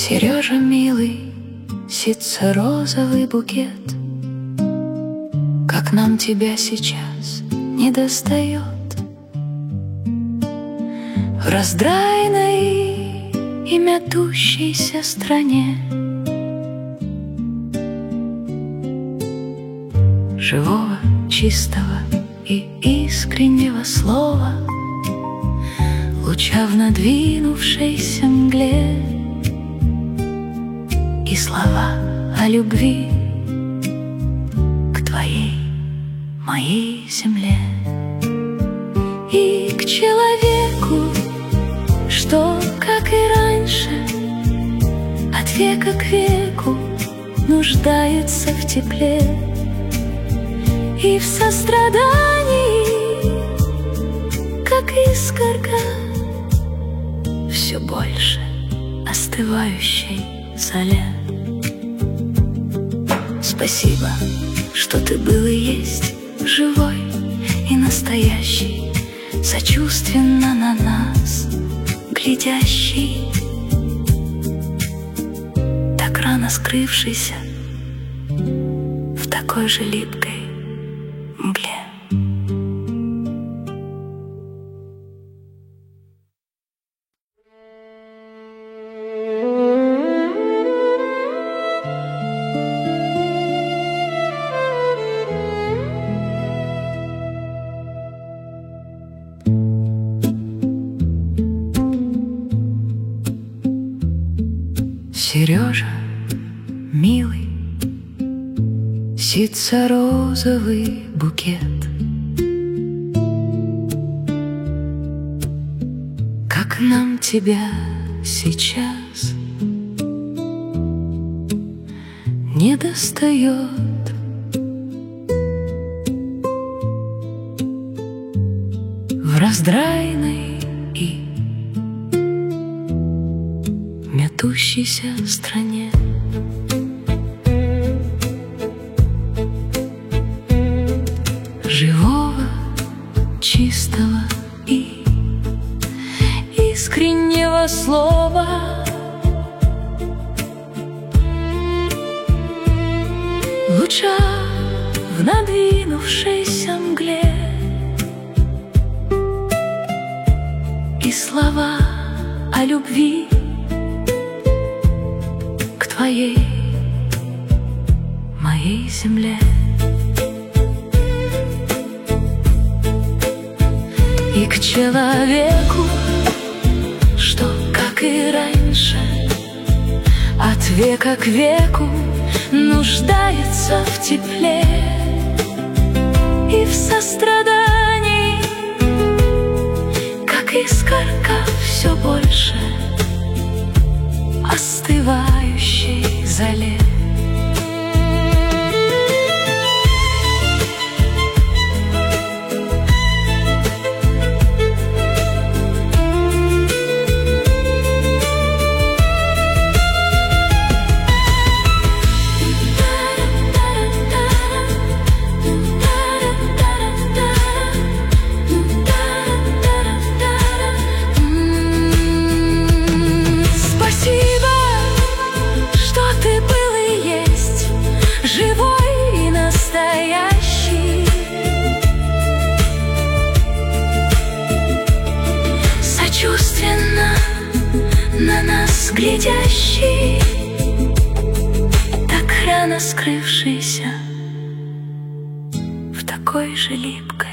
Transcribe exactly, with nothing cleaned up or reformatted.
Сережа, милый, сится розовый букет. Как нам тебя сейчас не достает в раздраенной и мятущейся стране живого, чистого и искреннего слова, луча в надвинувшейся мгле, и слова о любви к твоей, моей земле. И к человеку, что, как и раньше, от века к веку нуждается в тепле и в сострадании, как искорка все больше остывающей золе. Спасибо, что ты был и есть живой и настоящий, сочувственно на нас глядящий, так рано скрывшийся в такой же липкой мгле. Сережа, милый, сится розовый букет. Как нам тебя сейчас не достает в раздраенной и мятущейся стране. Живого, чистого и искреннего слова, луча в надвинувшейся мгле, и слова о любви к твоей, моей земле. И к человеку, что, как и раньше, от века к веку нуждается в тепле и в сострадании, как искорка все больше остывающей золе. Сочувственно на нас глядящий, так рано скрывшийся в такой же липкой